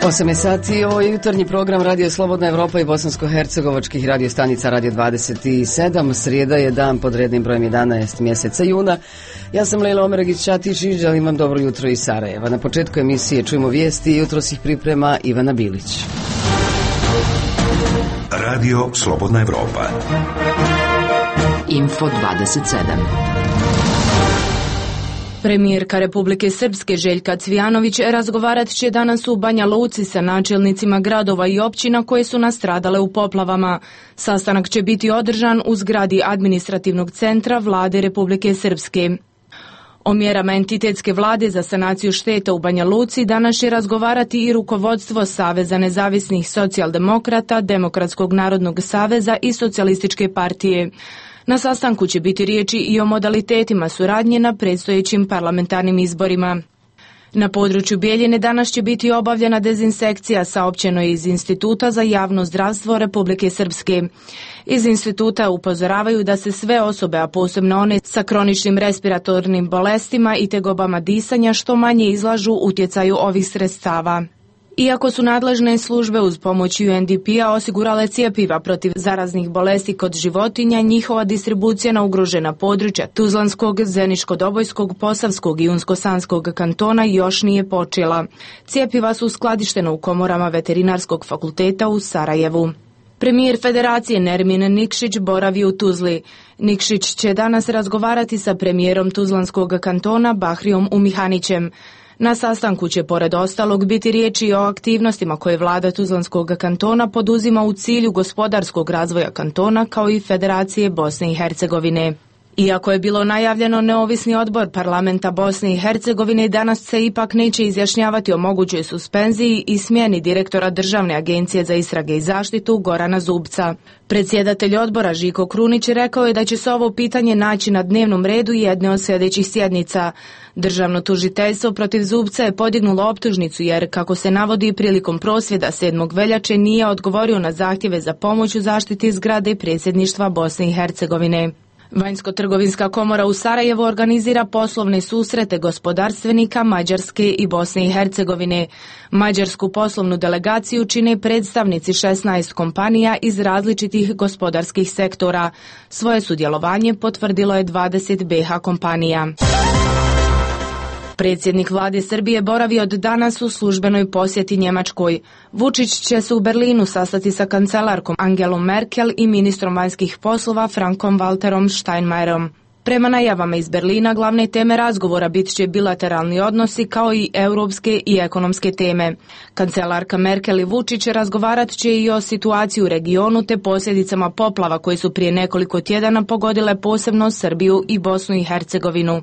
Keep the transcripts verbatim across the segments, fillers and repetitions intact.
osam je sati, ovo je jutarnji program Radio Slobodna Evropa i bosansko-hercegovačkih radio stanica Radio dvadeset sedam. Srijeda je dan pod rednim brojem jedanaest mjeseca juna. Ja sam Lejla Omeragić-Ćatić i želim vam dobro jutro iz Sarajeva. Na početku emisije čujemo vijesti i jutros ih priprema Ivana Bilić. Radio Slobodna Evropa. Info dvadeset sedam. Premijerka Republike Srpske Željka Cvijanović razgovarat će danas u Banja Luci sa načelnicima gradova i općina koje su nastradale u poplavama. Sastanak će biti održan u zgradi administrativnog centra Vlade Republike Srpske. O mjerama entitetske vlade za sanaciju šteta u Banja Luci danas će razgovarati i rukovodstvo Saveza nezavisnih socijaldemokrata, Demokratskog narodnog saveza i Socijalističke partije. Na sastanku će biti riječi i o modalitetima suradnje na predstojećim parlamentarnim izborima. Na području Bijeljine danas će biti obavljena dezinsekcija, saopćeno je iz Instituta za javno zdravstvo Republike Srpske. Iz instituta upozoravaju da se sve osobe, a posebno one sa kroničnim respiratornim bolestima i tegobama disanja, što manje izlažu utjecaju ovih sredstava. Iako su nadležne službe uz pomoć U N D P-a osigurale cjepiva protiv zaraznih bolesti kod životinja, njihova distribucija na ugrožena područja Tuzlanskog, Zeničko-Dobojskog, Posavskog i Unsko-Sanskog kantona još nije počela. Cjepiva su skladištena u komorama Veterinarskog fakulteta u Sarajevu. Premijer Federacije Nermin Nikšić boravi u Tuzli. Nikšić će danas razgovarati sa premijerom Tuzlanskog kantona Bahrijom Umihanićem. Na sastanku će pored ostalog biti riječi o aktivnostima koje vlada Tuzlanskog kantona poduzima u cilju gospodarskog razvoja kantona kao i Federacije Bosne i Hercegovine. Iako je bilo najavljeno, neovisni odbor parlamenta Bosne i Hercegovine danas se ipak neće izjašnjavati o mogućoj suspenziji i smjeni direktora Državne agencije za istrage i zaštitu Gorana Zubca. Predsjedatelj odbora Žiko Krunić rekao je da će se ovo pitanje naći na dnevnom redu jedne od sljedećih sjednica. Državno tužiteljstvo protiv Zubca je podignulo optužnicu jer, kako se navodi, prilikom prosvjeda sedmog veljače nije odgovorio na zahtjeve za pomoć u zaštiti zgrade predsjedništva Bosne i Hercegovine. Vanjsko-trgovinska komora u Sarajevu organizira poslovne susrete gospodarstvenika Mađarske i Bosne i Hercegovine. Mađarsku poslovnu delegaciju čine predstavnici šesnaest kompanija iz različitih gospodarskih sektora. Svoje sudjelovanje potvrdilo je dvadeset B H kompanija. Predsjednik vlade Srbije boravi od danas u službenoj posjeti Njemačkoj. Vučić će se u Berlinu sastati sa kancelarkom Angelom Merkel i ministrom vanjskih poslova Frankom Walterom Steinmeierom. Prema najavama iz Berlina, glavne teme razgovora bit će bilateralni odnosi kao i europske i ekonomske teme. Kancelarka Merkel i Vučić razgovarat će i o situaciji u regionu te posljedicama poplava koje su prije nekoliko tjedana pogodile posebno Srbiju i Bosnu i Hercegovinu.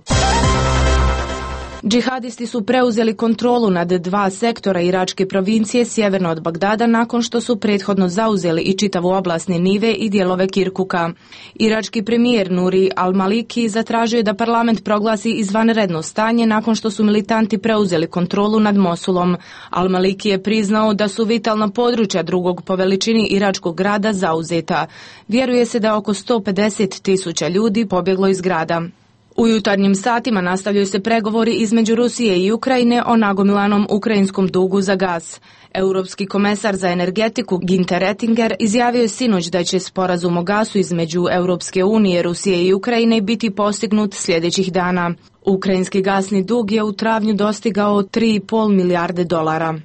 Džihadisti su preuzeli kontrolu nad dva sektora iračke provincije sjeverno od Bagdada nakon što su prethodno zauzeli i čitavu oblast Ninive i dijelove Kirkuka. Irački premijer Nuri al-Maliki zatražio je da parlament proglasi izvanredno stanje nakon što su militanti preuzeli kontrolu nad Mosulom. Al-Maliki je priznao da su vitalna područja drugog po veličini iračkog grada zauzeta. Vjeruje se da oko sto pedeset tisuća ljudi pobjeglo iz grada. U jutarnjim satima nastavljaju se pregovori između Rusije i Ukrajine o nagomilanom ukrajinskom dugu za gas. Europski komesar za energetiku Günther Oettinger izjavio je sinoć da će sporazum o gasu između Europske unije, Rusije i Ukrajine biti postignut sljedećih dana. Ukrajinski gasni dug je u travnju dostigao tri i pol milijarde dolara.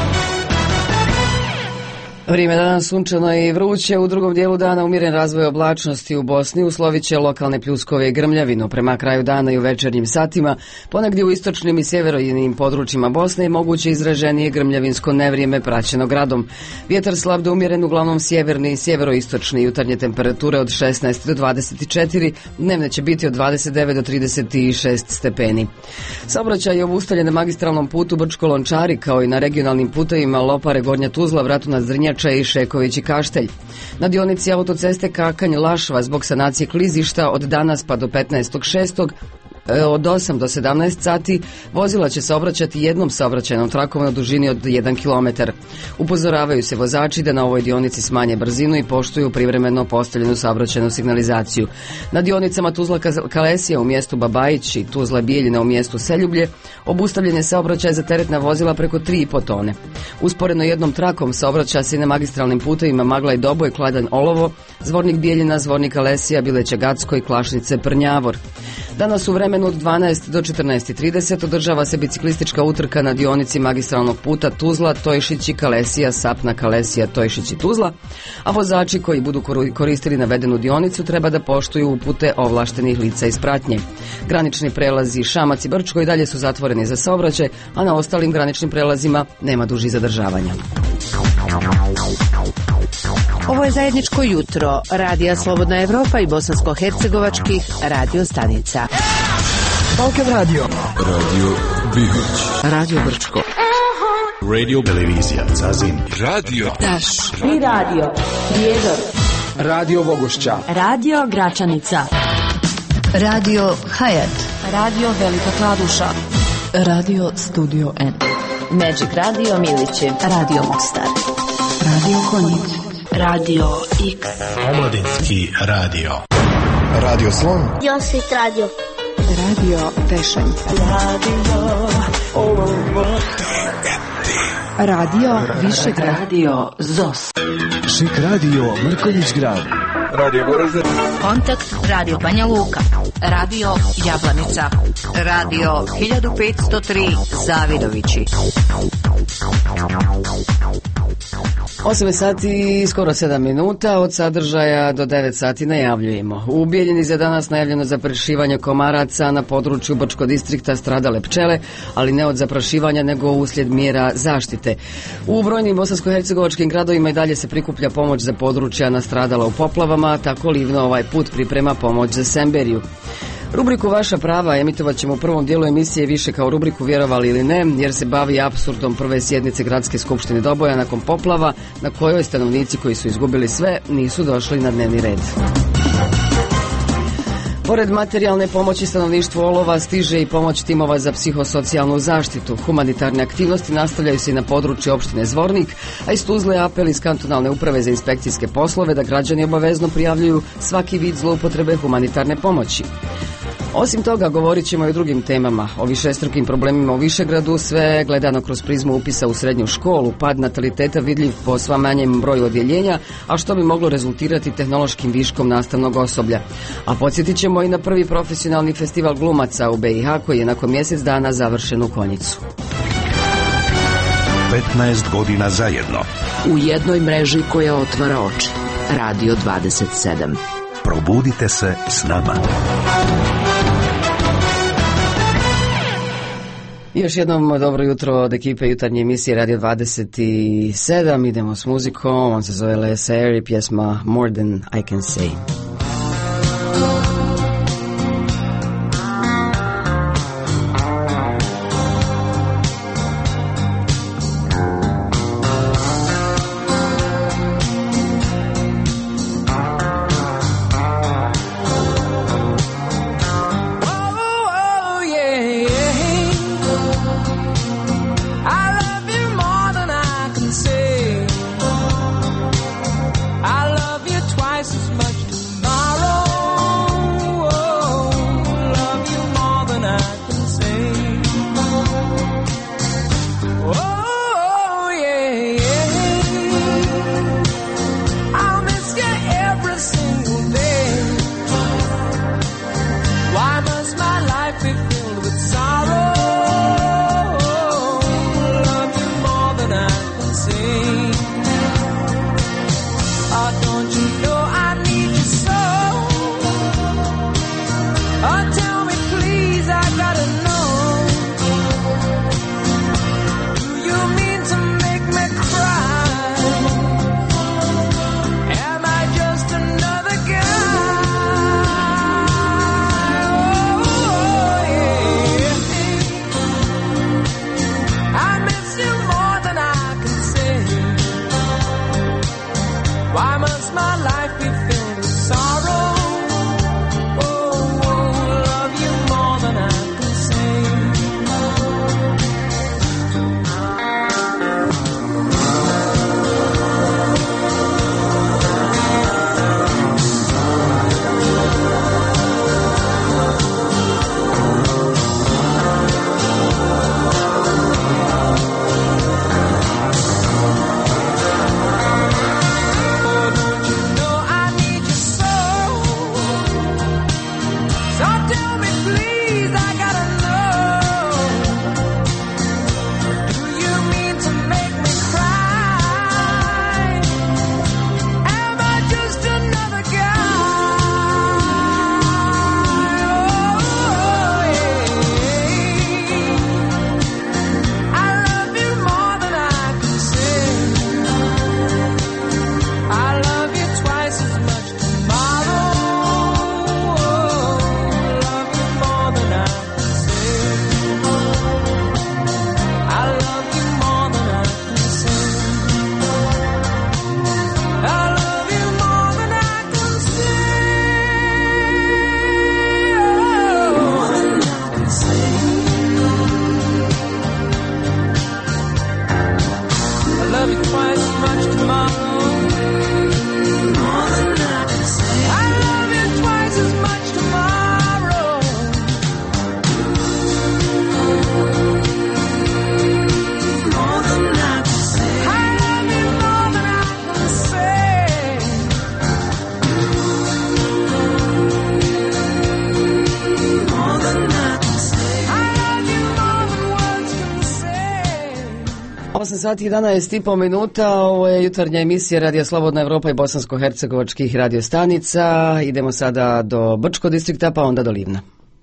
Vrijeme danas sunčano i vruće, u drugom dijelu dana umjeren razvoj oblačnosti u Bosni uslovit će lokalne pljuskove i grmljavinu. Prema kraju dana i u večernjim satima, ponegdje u istočnim i sjeverojnim područjima Bosne je moguće izraženije grmljavinsko nevrijeme praćeno gradom. Vjetar slab do umjeren, uglavnom sjeverni i sjeveroistočni, jutarnje temperature od šesnaest do dvadeset četiri, dnevne će biti od dvadeset devet do trideset šest stepeni. Saobraćaj je obustavljen na magistralnom putu Brčko-Lončari kao i na regionalnim putevima Lopare, Gornja Tuzla, Vratunac, Zrnjača i Šeković i Kaštelj. Na dionici autoceste Kakanj-Lašva zbog sanacije klizišta od danas pa do petnaestog šestog od osam do sedamnaest sati vozila će se obraćati jednom saobraćajnom trakom na dužini od jedan kilometar. Upozoravaju se vozači da na ovoj dionici smanje brzinu i poštuju privremeno postavljenu saobraćajnu signalizaciju. Na dionicama Tuzla-Kalesija u mjestu Babajić i Tuzla-Bijeljina u mjestu Seljublje obustavljen je saobraćaj za teretna vozila preko tri i po tone. Usporedno jednom trakom saobraća se i na magistralnim putevima Magla i Doboj, Kladanj, Olovo, Zvornik Bijeljina, Zvornik Kalesija, Bileće Gacko i Klašnice Prnjavor. Danas u vremenu od dvanaest do četrnaest i trideset održava se biciklistička utrka na dionici magistralnog puta Tuzla, Tojšić i Kalesija, Sapna, Kalesija, Tojšić i Tuzla, a vozači koji budu koristili navedenu dionicu treba da poštuju upute ovlaštenih lica iz pratnje. Granični prelazi Šamac i Brčko i dalje su zatvoreni za saobraćaj, a na ostalim graničnim prelazima nema dužih zadržavanja. Ovo je zajedničko jutro Radija Slobodna Evropa i bosansko-hercegovačkih radio stanica. Balkan Radio, Radio Bihać, Radio Brčko, Radio Televizija Zazin, Radio Taš i Radio Prijedor, Radio Vogošća, Radio Gračanica, Radio Hayat, Radio Velika Kladuša, Radio Studio N, Magic Radio Milići, Radio Mostar, Radio Konjic, Radio X, Omladinski radio, Radio Slon, Josit Radio, Radio Tešanj, Radio Radio Višegrad, Radio Zos, Šik Radio Mrkonjić Grad, Radio Goražde, Kontakt Radio Banja Luka, Radio Jablanica, Radio hiljadu petsto tri Zavidovići. osam sati i skoro sedam minuta, od sadržaja do devet sati najavljujemo. U Bijeljini za danas najavljeno zaprašivanje komaraca, na području Brčko distrikta stradale pčele, ali ne od zaprašivanja nego uslijed mjera zaštite. U brojnim bosansko-hercegovačkim gradovima i dalje se prikuplja pomoć za područja nastradala u poplavama, tako Livno ovaj put priprema pomoć za Semberiju. Rubriku Vaša prava emitovat ćemo u prvom dijelu emisije više kao rubriku Vjerovali ili ne, jer se bavi apsurdom prve sjednice Gradske skupštine Doboja nakon poplava, na kojoj stanovnici koji su izgubili sve nisu došli na dnevni red. Pored materijalne pomoći stanovništvu Olova stiže i pomoć timova za psihosocijalnu zaštitu. Humanitarne aktivnosti nastavljaju se i na području opštine Zvornik, a iz Tuzle apel iz kantonalne uprave za inspekcijske poslove da građani obavezno prijavljuju svaki vid zloupotrebe humanitarne pomoći. Osim toga, govorit ćemo i o drugim temama, o višestrukim problemima u Višegradu, sve gledano kroz prizmu upisa u srednju školu, pad nataliteta vidljiv po sva manjem broju odjeljenja, a što bi moglo rezultirati tehnološkim viškom nastavnog osoblja. A podsjetit ćemo i na prvi profesionalni festival glumaca u B i H koji je nakon mjesec dana završen u Konjicu. petnaest godina zajedno. u jednoj mreži koja otvara oči. Radio dvadeset sedam. Probudite se s nama. Još jednom dobro jutro od ekipe jutarnje emisije Radio dvadeset sedam. Idemo s muzikom, on se zove Les Air i pjesma More Than I Can Say. More than osam sati i jedanaest i pol minuta, ovo je jutarnja emisija Radija Slobodna Evropa i bosansko-hercegovačkih radiostanica. Idemo sada do Brčko distrikta, pa onda do Livna.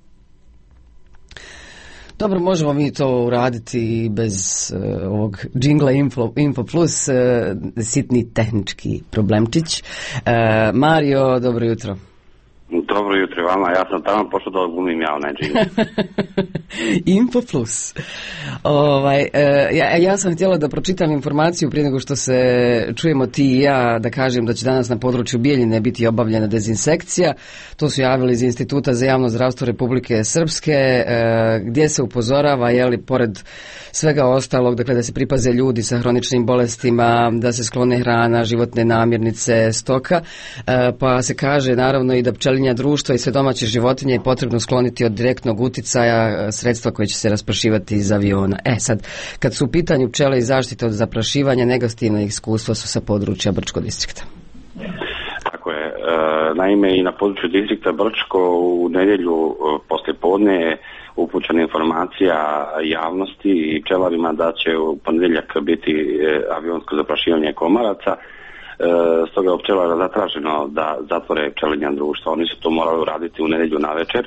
Dobro, možemo mi to uraditi bez uh, ovog džingla Info, Info Plus, uh, sitni tehnički problemčić. Uh, Mario, dobro jutro. Dobro jutro vama, ja sam tamo pošao da odglumim ja onaj džingl. Info Plus. Ovaj, uh, ja, ja sam htjela da pročitam informaciju prije nego što se čujemo ti i ja, da kažem da će danas na području Bijeljine biti obavljena dezinsekcija. To su javili iz Instituta za javno zdravstvo Republike Srpske, uh, gdje se upozorava, jeli, pored svega ostalog, dakle da se pripaze ljudi sa hroničnim bolestima, da se sklone hrana, životne namirnice, stoka, uh, pa se kaže naravno i da pčelinja društva i sve domaće životinje je potrebno skloniti od direktnog uticaja sredstva koje će se rasprašivati iz aviona. E sad, kad su u pitanju pčele i zaštite od zaprašivanja, negativna iskustva su sa područja Brčko distrikta. Tako je. E, naime, i na području distrikta Brčko u nedjelju poslije podne je upućena informacija javnosti i pčelarima da će u ponedjeljak biti avionsko zaprašivanje komaraca. E, stoga je od pčelara zatraženo da zatvore pčelinja društva. Oni su to morali uraditi u nedjelju navečer. E,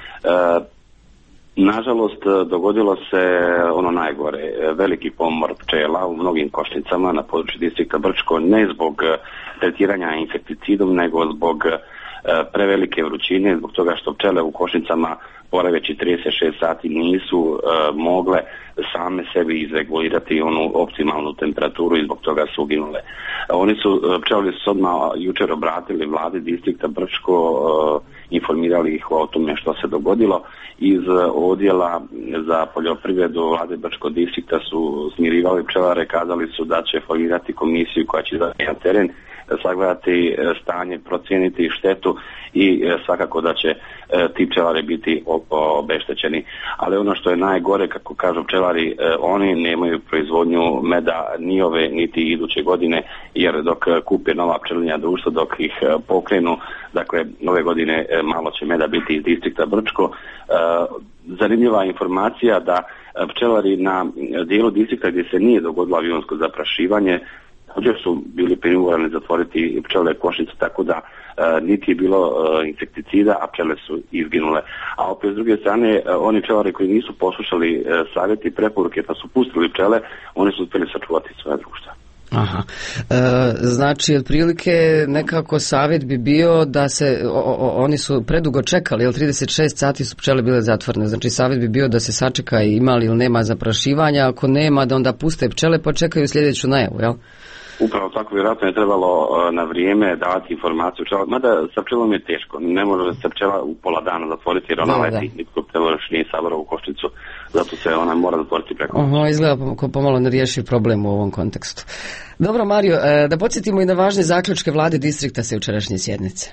nažalost, dogodilo se ono najgore. Veliki pomor pčela u mnogim košnicama na području distrikta Brčko, ne zbog tretiranja insekticidom, nego zbog e, prevelike vrućine, zbog toga što pčele u košnicama boraveći trideset šest sati nisu e, mogle same sebi izregulirati onu optimalnu temperaturu i zbog toga su uginule. Oni su, pčelari su odmah jučer obratili vladi distrikta Brčko, e, informirali ih o tome što se dogodilo. Iz odjela za poljoprivredu vlade Brčko distrikta su smirivali pčelare, kazali su da će formirati komisiju koja će izaći na teren, sagledati stanje, procijeniti štetu i svakako da će ti pčelari biti obeštećeni. Ali ono što je najgore, kako kažu pčelari, oni nemaju proizvodnju meda ni ove niti iduće godine, jer dok kupe nova pčelinja društva, dok ih pokrenu, dakle ove godine malo će meda biti iz distrikta Brčko. Zanimljiva informacija da pčelari na dijelu distrikta gdje se nije dogodilo avionsko zaprašivanje također su bili primorani zatvoriti pčele košnice, tako da e, niti je bilo e, insekticida, a pčele su izginule. A opet s druge strane, e, oni pčelari koji nisu poslušali e, savjeti i preporuke pa su pustili pčele, oni su uspjeli sačuvati svoje društva. Aha. E, znači, otprilike nekako savjet bi bio da se, o, o, oni su predugo čekali, jer trideset šest sati su pčele bile zatvorene, znači savjet bi bio da se sačeka ima li ili nema zaprašivanja, ako nema da onda puste pčele pa čekaju sljedeću najavu, jel? Upravo tako, vjerojatno je trebalo na vrijeme davati informaciju pčela, mada sa pčelom je teško, ne može se pčela u pola dana zatvoriti jer ona da, leti, da. Nitko pčela još nije sabrao u košnicu, zato se ona mora zatvoriti preko. Oho, izgleda pomalo ne riješi problem u ovom kontekstu. Dobro, Mario, da podsjetimo i na važne zaključke vlade distrikta sa jučerašnje sjednice.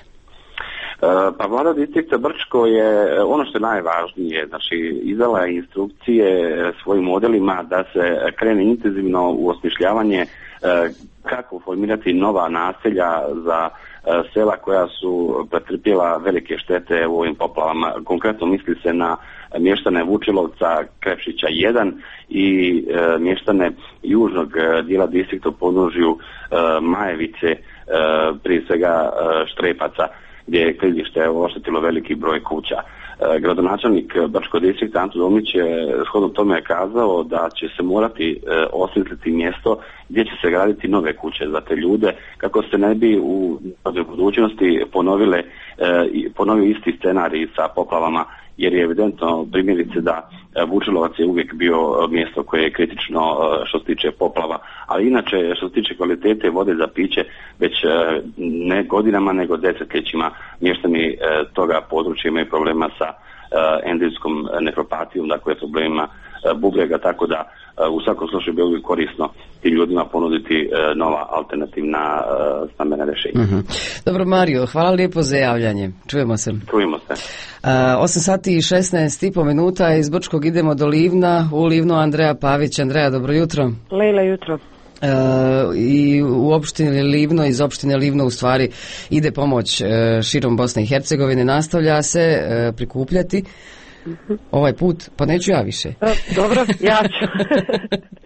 Pa vlada distrikta Brčko je ono što je najvažnije, znači izdala je instrukcije svojim modelima da se krene intenzivno u osmišljavanje kako formirati nova naselja za sela koja su pretrpjela velike štete u ovim poplavama. Konkretno misli se na mještane Vučilovca, Krepšića jedan i e, mještane južnog dijela distrikta u podnožju e, Majevice, e, prije svega e, Štrepaca, gdje je klizište oštetilo veliki broj kuća. E, gradonačelnik Brčko distrikta Anto Domić je shodno tome kazao da će se morati e, osmisliti mjesto gdje će se graditi nove kuće za te ljude, kako se ne bi u budućnosti ponovile, e, ponovio isti scenarij sa poplavama, jer je evidentno primjerice da Vučilovac je uvijek bio mjesto koje je kritično što se tiče poplava, ali inače što se tiče kvalitete vode za piće već ne godinama nego desetljećima mještani toga područja imaju problema sa endemskom nefropatijom, dakle problemima bubrega, tako da u svakom slučaju bilo bi korisno tim ljudima ponuditi nova alternativna stambena rješenja. Mm-hmm. Dobro, Mario, hvala lijepo za javljanje. Čujemo se. Čujemo se. Uh, osam sati i šesnaest i po minuta, iz Brčkog idemo do Livna, u Livnu Andreja Pavić. Andreja, dobro jutro. Lejla, jutro. Uh, I u opštini Livno, iz opštine Livno u stvari ide pomoć uh, širom Bosne i Hercegovine, nastavlja se uh, prikupljati. Mm-hmm. Ovaj put, pa neću ja više. Dobro, ja ću.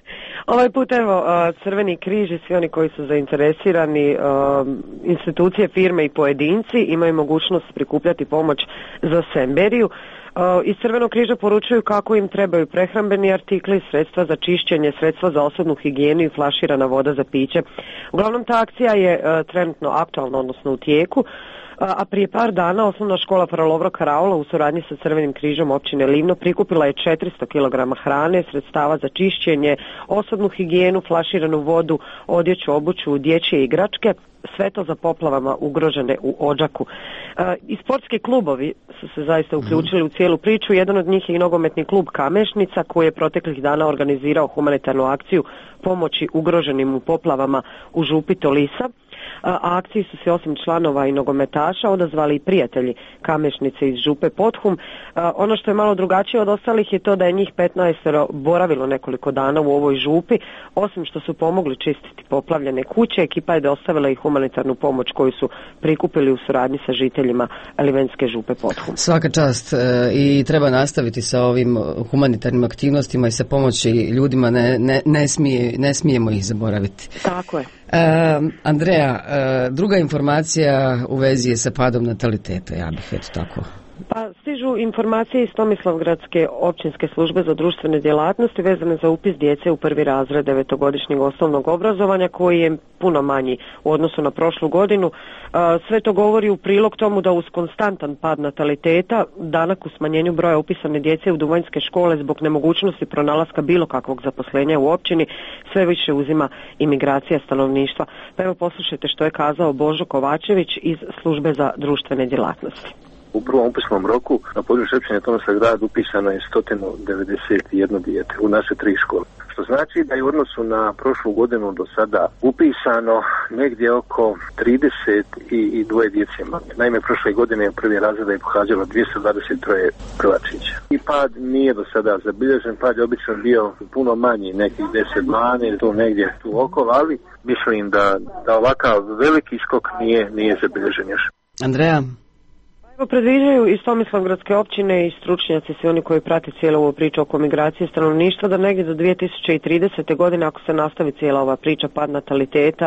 Ovaj put, evo, Crveni križ i svi oni koji su zainteresirani, institucije, firme i pojedinci imaju mogućnost prikupljati pomoć za Semberiju. Iz Crvenog križa poručuju kako im trebaju prehrambeni artikli, sredstva za čišćenje, sredstva za osobnu higijenu i flaširana voda za piće. Uglavnom, ta akcija je trenutno aktualna, odnosno u tijeku. A prije par dana osnovna škola Fra Lovro Karaula u suradnji sa Crvenim križom općine Livno prikupila je četiristo kilograma hrane, sredstava za čišćenje, osobnu higijenu, flaširanu vodu, odjeću, obuću, dječje igračke, sve to za poplavama ugrožene u Odžaku. E, I sportski klubovi su se zaista uključili u cijelu priču. Jedan od njih je i nogometni klub Kamešnica koji je proteklih dana organizirao humanitarnu akciju pomoći ugroženim u poplavama u župi Tolisa. A akciji su se osim članova i nogometaša odazvali i prijatelji Kamešnice iz župe Podhum. A, ono što je malo drugačije od ostalih je to da je njih petnaest boravilo nekoliko dana u ovoj župi. Osim što su pomogli čistiti poplavljene kuće, ekipa je dostavila i humanitarnu pomoć koju su prikupili u suradnji sa žiteljima Livenske župe Podhum. Svaka čast e, i treba nastaviti sa ovim humanitarnim aktivnostima i sa pomoći ljudima, ne, ne, ne, smije, ne smijemo ih zaboraviti. Tako je. E, Andreja, e, druga informacija u vezi je sa padom nataliteta, ja bih eto tako. Pa stižu informacije iz Tomislavgradske općinske službe za društvene djelatnosti vezane za upis djece u prvi razred devetogodišnjeg osnovnog obrazovanja koji je puno manji u odnosu na prošlu godinu. Sve to govori u prilog tomu da uz konstantan pad nataliteta, danak u smanjenju broja upisane djece u duvanjske škole zbog nemogućnosti pronalaska bilo kakvog zaposlenja u općini, sve više uzima imigracija stanovništva. Pa evo poslušajte što je kazao Božo Kovačević iz službe za društvene djelatnosti. U prvom upisnom roku na području općine Tomislavgrad upisano je sto devedeset jedno dijete u naše tri škole. Što znači da je u odnosu na prošlu godinu do sada upisano negdje oko trideset i dvoje djece manje. Naime, prošle godine prvi razred je pohađalo dvjesto dvadeset tri prvačića. I pad nije do sada zabilježen, pad je obično bio puno manji, nekih deset dvanaest, tu negdje tu okolo, ali mislim da, da ovakav veliki skok nije, nije zabilježen još. Andreja? Evo, predviđaju iz Tomislavgradske općine i stručnjaci, svi oni koji prate cijelu ovu priču oko migracije stanovništva, da negdje do dvije tisuće tridesete. godine, ako se nastavi cijela ova priča pad nataliteta,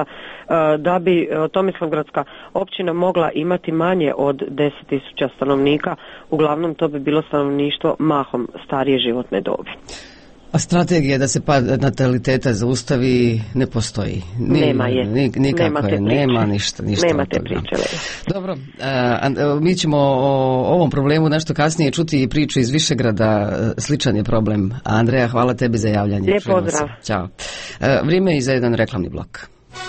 da bi Tomislavgradska općina mogla imati manje od deset tisuća stanovnika. Uglavnom to bi bilo stanovništvo mahom starije životne dobi. A strategija da se pad nataliteta zaustavi ne postoji. Ni, nema je. Ni, nikako nema je. Nema ništa, ništa nema od te toga. priče. Dobro, a, mi ćemo o ovom problemu nešto kasnije čuti i priču iz Višegrada. Sličan je problem. A Andreja, hvala tebi za javljanje. Lijep pozdrav. Ćao. A, vrijeme je za jedan reklamni blok.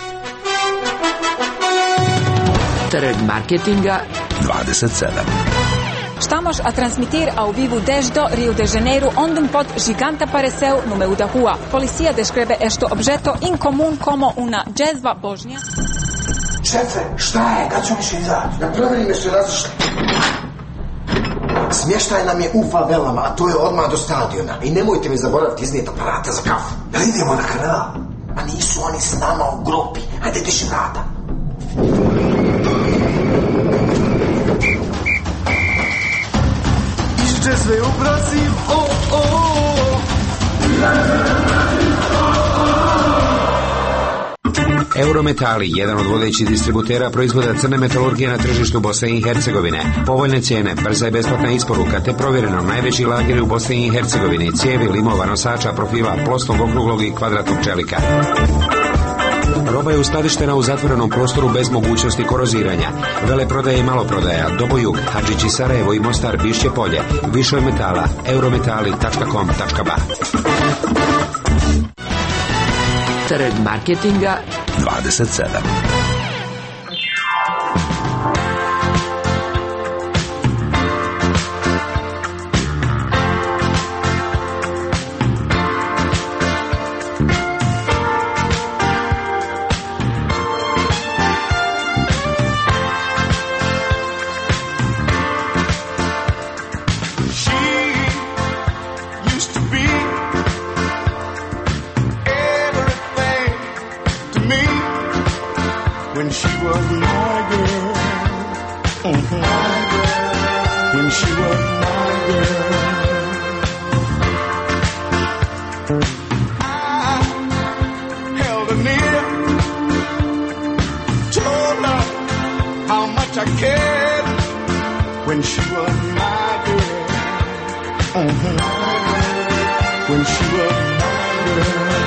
Trg marketinga dvadeset sedam. Estamos a transmitir ao vivo desde Rio de Janeiro, onde um pod gigante apareceu no meio da rua. Policia descreve este objeto incomum como uma jezva božnja. Šefe, šta je? Kad ću više izaći? Na provjerime su razišli. Smještaj nam je u favelama, a to je odmah do stadiona. I nemojte mi zaboraviti iznijeti aparate za kafu. Da idemo na kanal. A nisu oni s nama u grupi. Hajde diši vrata. Sve u Brazil, oh, oh, oh. Eurometali, jedan od vodećih distributera proizvoda crne metalurgije na tržištu Bosne i Hercegovine. Povoljne cijene, brza i besplatna isporuka, te provjereno najveći lageri u Bosni i Hercegovini, cijevi, limova, nosača, profila, plosnog, okruglog i kvadratnog čelika. Roba je uskladištena u zatvorenom prostoru bez mogućnosti koroziranja. Veleprodaja i maloprodaja, Dobojug, Hadžići Sarajevo i Mostar, Bišće Polje. Više od metala, eurometali tačka com tačka ba. Trg marketinga dvadeset sedam. I cared when she was my girl. Uh-huh. When she was my girl.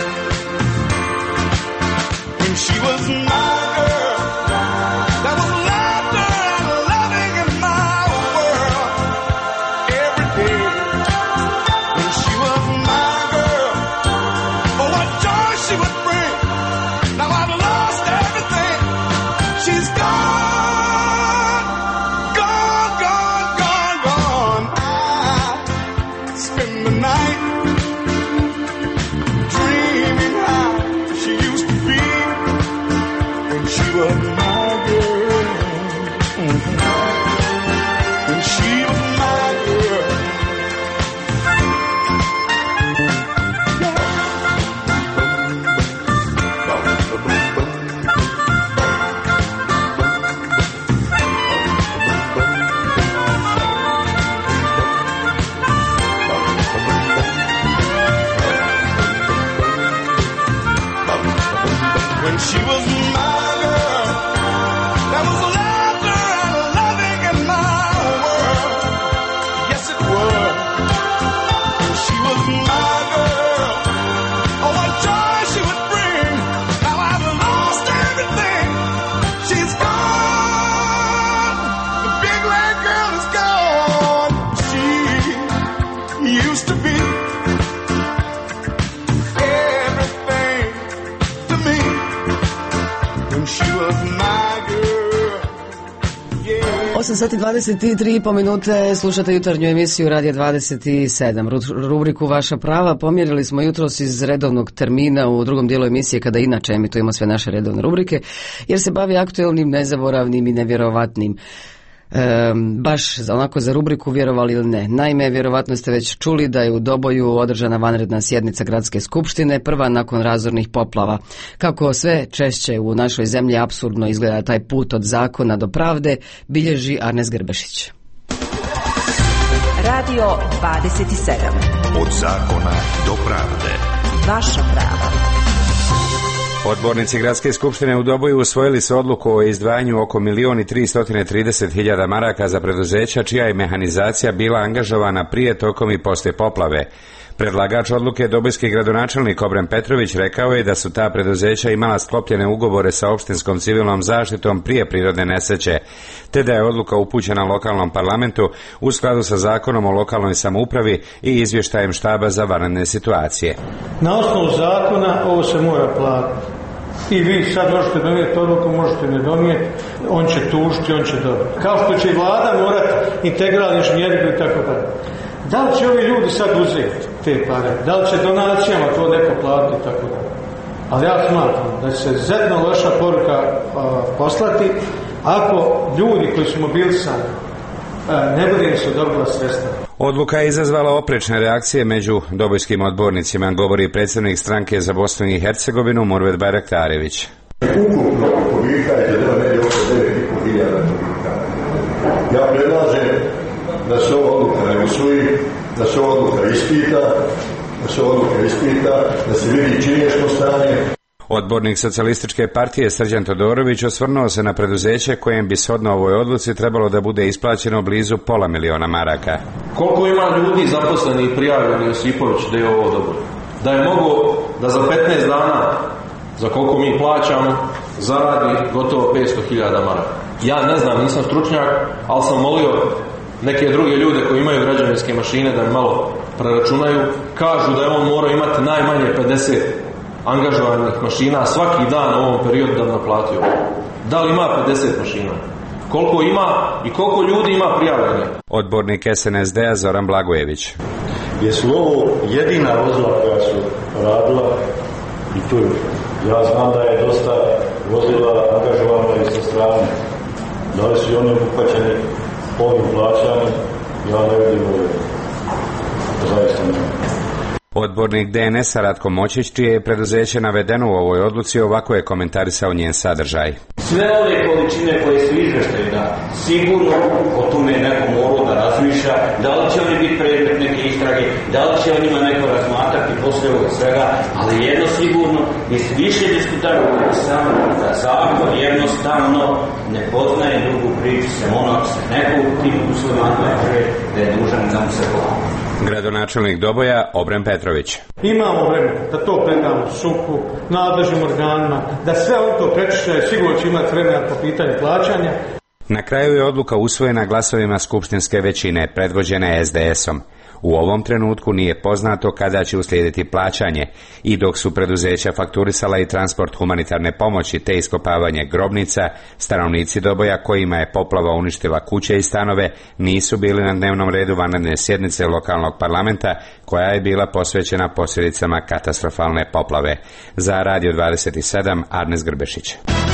When she was my girl, there was laughter and loving in my world every day. When she was my girl, oh what joy she would bring. Now I've lost everything. She's gone, gone, gone, gone, gone. I spend the night dreaming how she used to be when she was my girl. Mm-hmm. When she was my girl. When she was my girl, there was laughter and loving in my world. Yes, it was. When she was my girl, oh, what joy she would bring. Now I've lost everything. She's gone. The big red girl is gone. She used to be everything to me. She was my girl. Yeah. osam sati dvadeset tri i po minute, slušate jutarnju emisiju Radija dvadeset sedam. Rubriku Vaša prava pomjerili smo jutros iz redovnog termina u drugom dijelu emisije, kada inače emitujemo sve naše redovne rubrike, jer se bavi aktuelnim, nezaboravnim i nevjerovatnim. E, baš za onako za rubriku vjerovali ili ne. Naime, vjerovatno ste već čuli da je u Doboju održana vanredna sjednica Gradske skupštine, prva nakon razornih poplava. Kako sve češće u našoj zemlji apsurdno izgleda taj put od zakona do pravde, bilježi Arnes Grbešić. Radio dvadeset sedam. Od zakona do pravde. Vaša prava. Odbornici Gradske skupštine u Doboju usvojili su odluku o izdvajanju oko milion i tristo trideset hiljada maraka za preduzeća čija je mehanizacija bila angažovana prije, tokom i poslije poplave. Predlagač odluke, dobojski gradonačelnik Obren Petrović, rekao je da su ta preduzeća imala sklopljene ugovore sa opštinskom civilnom zaštitom prije prirodne nesreće, te da je odluka upućena lokalnom parlamentu u skladu sa zakonom o lokalnoj samoupravi i izvještajem štaba za vanredne situacije. Na osnovu zakona ovo se mora platiti. I vi sad možete donijeti odluku, možete ne donijeti, on će tužiti, on će dobiti. Kao što će i vlada morati integralni inženjeri i tako dalje. Da li će ovi ljudi sad uzeti te pare? Da li će donacijama to neko platiti i tako dalje? Ali ja smatram da će se izuzetno loša poruka a, poslati ako ljudi koji su mobilisani ne bude im se dobila sredstva. Odluka je izazvala oprečne reakcije među dobojskim odbornicima, govori predsjednik stranke za Bosnu i Hercegovinu Murvet Bajraktarević. Ukupno kubika je treba negdje oko devet i pol hiljada kubika. Ja predlažem da se ova odluka ne usvoji, da se ova odluka ispita, da se ova odluka ispita, da se vidi činjenično stanje. Odbornik socijalističke partije Srđan Todorović osvrnuo se na preduzeće kojem bi shodno ovoj odluci trebalo da bude isplaćeno blizu pola miliona maraka. Koliko ima ljudi zaposleni i prijavljeni Josipović da je ovo dobro? Da je mogo da za petnaest dana, za koliko mi plaćamo, zaradi gotovo petsto hiljada maraka. Ja ne znam, nisam stručnjak, ali sam molio neke druge ljude koji imaju građevinske mašine da mi malo preračunaju. Kažu da je on morao imati najmanje pedeset angažovanih mašina svaki dan u ovom periodu da naplatio. Da li ima pedeset mašina? Koliko ima i koliko ljudi ima prijavljene? Odbornik S N S D-a Zoran Blagojević. Jesu ovo jedina vozila koja su radila i tu ja znam da je dosta vozila angažovano i sa strane. Da li su i oni obuhvaćeni ovim plaćanjem? Ja ne vidim ovo. Zaista ne. Odbornik glasnogovornik D N S-a Ratko Moćić, čije je preduzeće navedeno u ovoj odluci, ovako je komentarisao njen sadržaj. Sve ove količine koje su izveštaju da sigurno o tome neko morao da razmišlja, da li će oni biti predmet neke istrage, da li će o njima neko razmatrati posle ovoga svega, ali jedno sigurno, više diskutavamo samo da zakon jednostavno ne poznaje drugu priču, sem ono ako se neko u tim uslovima kaže da je dužan da mu se plati. Gradonačelnik Doboja Obren Petrović. Imamo vremena da to predamo suku, nadležnim organima, da sve on to prečišćaju, sigurno će imati vremena po pitanju plaćanja. Na kraju je odluka usvojena glasovima skupštinske većine, predvođene S D S-om. U ovom trenutku nije poznato kada će uslijediti plaćanje i dok su preduzeća fakturisala i transport humanitarne pomoći te iskopavanje grobnica, stanovnici Doboja kojima je poplava uništila kuće i stanove nisu bili na dnevnom redu vanredne sjednice lokalnog parlamenta koja je bila posvećena posljedicama katastrofalne poplave. Za Radio dvadeset sedam Arnes Grbešić.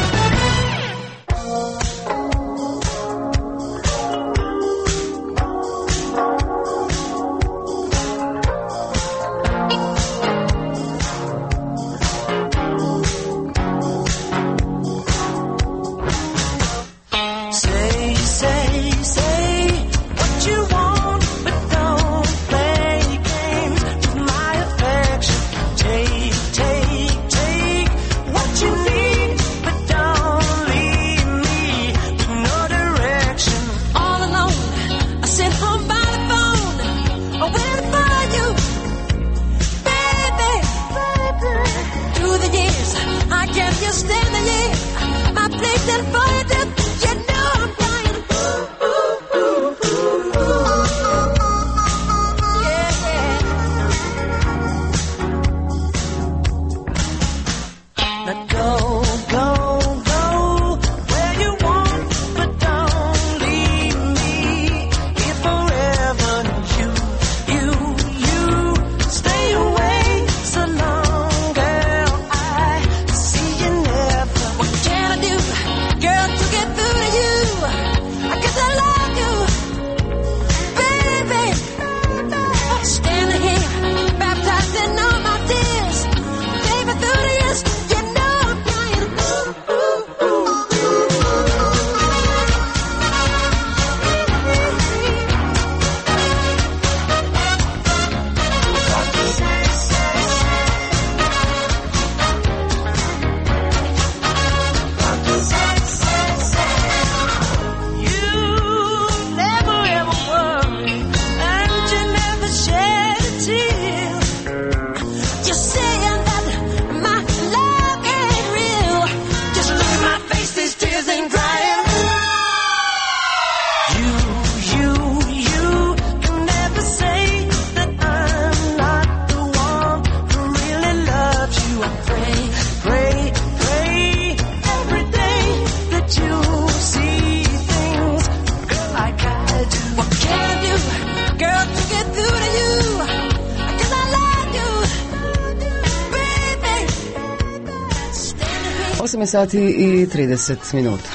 osam sati i trideset minuta.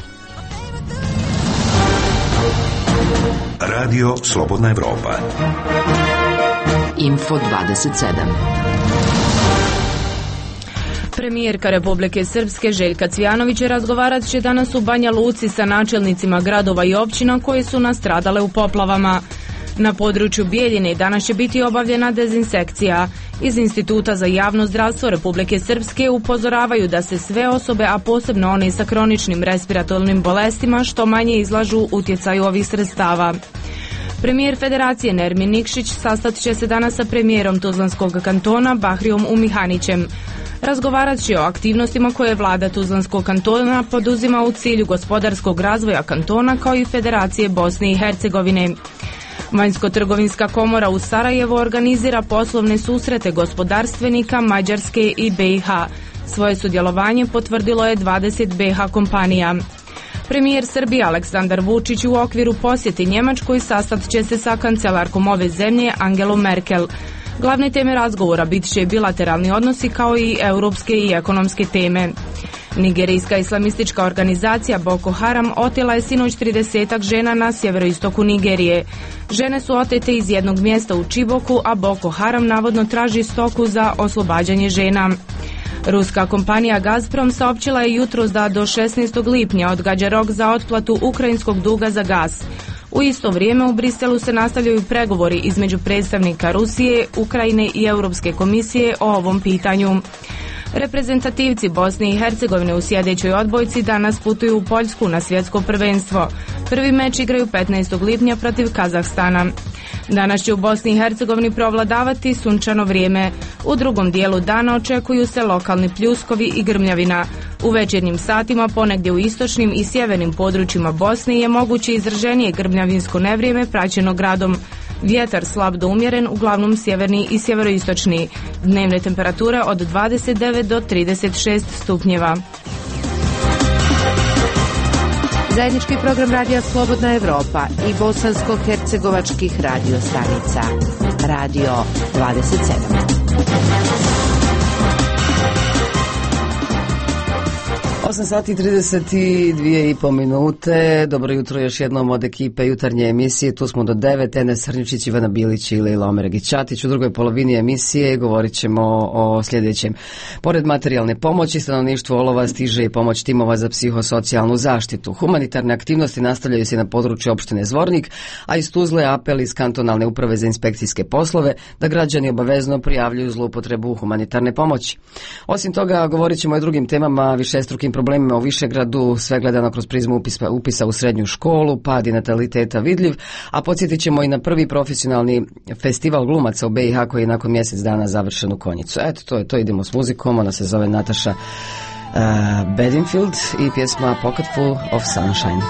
Radio Slobodna Evropa. Info dvadeset sedam. Premijerka Republike Srpske Željka Cvijanović razgovarat će danas u Banja Luci sa načelnicima gradova i općina koje su nastradale u poplavama. Na području Bijeljine danas će biti obavljena dezinsekcija. Iz Instituta za javno zdravstvo Republike Srpske upozoravaju da se sve osobe, a posebno one sa kroničnim respiratornim bolestima, što manje izlažu utjecaju ovih sredstava. Premijer Federacije Nermin Nikšić sastat će se danas sa premijerom Tuzlanskog kantona Bahrijom Umihanićem. Razgovarat će o aktivnostima koje vlada Tuzlanskog kantona poduzima u cilju gospodarskog razvoja kantona kao i Federacije Bosne i Hercegovine. Vanjsko-trgovinska komora u Sarajevu organizira poslovne susrete gospodarstvenika Mađarske i B i H. Svoje sudjelovanje potvrdilo je dvadeset B i H kompanija. Premijer Srbije Aleksandar Vučić u okviru posjeti Njemačkoj sastat će se sa kancelarkom ove zemlje Angelom Merkel. Glavne teme razgovora bit će bilateralni odnosi kao i europske i ekonomske teme. Nigerijska islamistička organizacija Boko Haram otela je sinoć tridesetak žena na sjeveroistoku Nigerije. Žene su otete iz jednog mjesta u Čiboku, a Boko Haram navodno traži stoku za oslobađanje žena. Ruska kompanija Gazprom saopćila je jutros da do šesnaestog lipnja odgađa rok za otplatu ukrajinskog duga za gas. U isto vrijeme u Briselu se nastavljaju pregovori između predstavnika Rusije, Ukrajine i Europske komisije o ovom pitanju. Reprezentativci Bosne i Hercegovine u sljedećoj odbojci danas putuju u Poljsku na svjetsko prvenstvo. Prvi meč igraju petnaestog lipnja protiv Kazahstana. Danas će u Bosni i Hercegovini prevladavati sunčano vrijeme. U drugom dijelu dana očekuju se lokalni pljuskovi i grmljavina. U večernjim satima ponegdje u istočnim i sjevernim područjima Bosne je moguće izraženije grmljavinsko nevrijeme praćeno gradom. Vjetar slab do umjeren, uglavnom sjeverni i sjeveroistočni. Dnevne temperature od dvadeset devet do trideset šest stupnjeva. Zajednički program Radija Slobodna Evropa i bosansko-hercegovačkih radio stanica. Radio dvadeset sedam. osam sati i trideset dvije i po minute. Dobro jutro još jednom od ekipe jutarnje emisije. Tu smo do devet. Enes Hrnjučić, Ivana Bilić i Lejla Omeregić-Ćatić. U drugoj polovini emisije govorit ćemo o sljedećem. Pored materijalne pomoći, stanovništvu Olova stiže i pomoć timova za psihosocijalnu zaštitu. Humanitarne aktivnosti nastavljaju se na području opštine Zvornik, a iz Tuzle apel iz kantonalne uprave za inspekcijske poslove da građani obavezno prijavljuju zloupotrebu humanitarne pomoći. Osim toga, govorit ćemo i o drugim temama, višestrukim problemima u Višegradu, sve gledano kroz prizmu upisa, upisa u srednju školu, pad i nataliteta vidljiv, a podsjetit ćemo i na prvi profesionalni festival glumaca u B i H koji je nakon mjesec dana završen u Konjicu. Eto, to je to, idemo s muzikom, ona se zove Natasha uh, Bedingfield i pjesma Pocketful of Sunshine.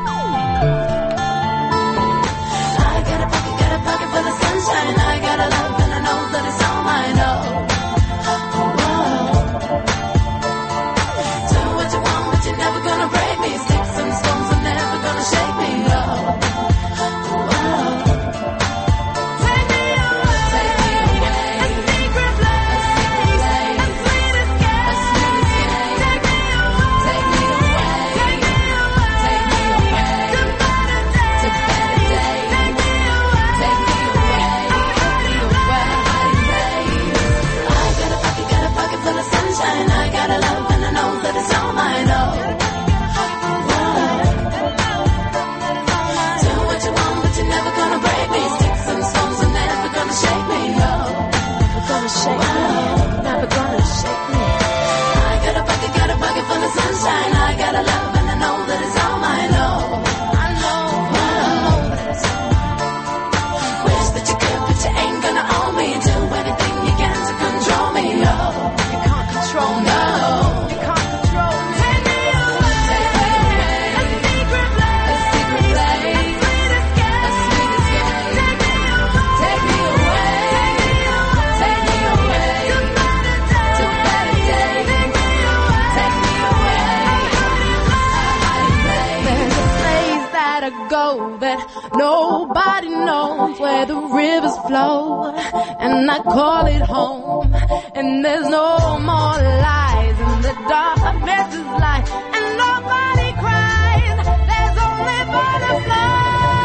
Nobody knows where the rivers flow, and I call it home. And there's no more lies, and the darkness is light, and nobody cries. There's only butterflies.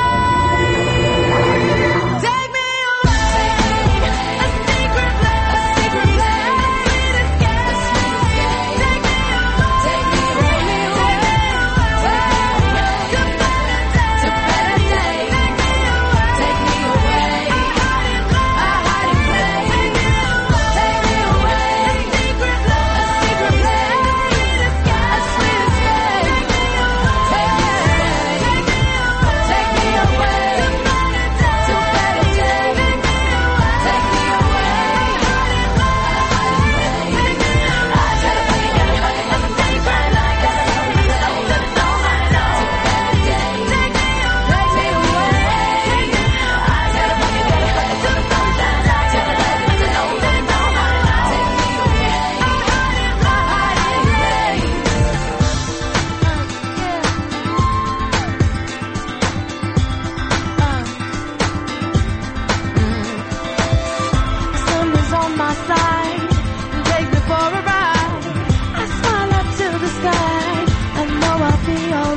Take me away, a secret place, a secret place, a sweet escape. Take me away, take me away, to better days, to better days. Take me away, a hiding place. Take me away, a secret place, a secret place, a sweet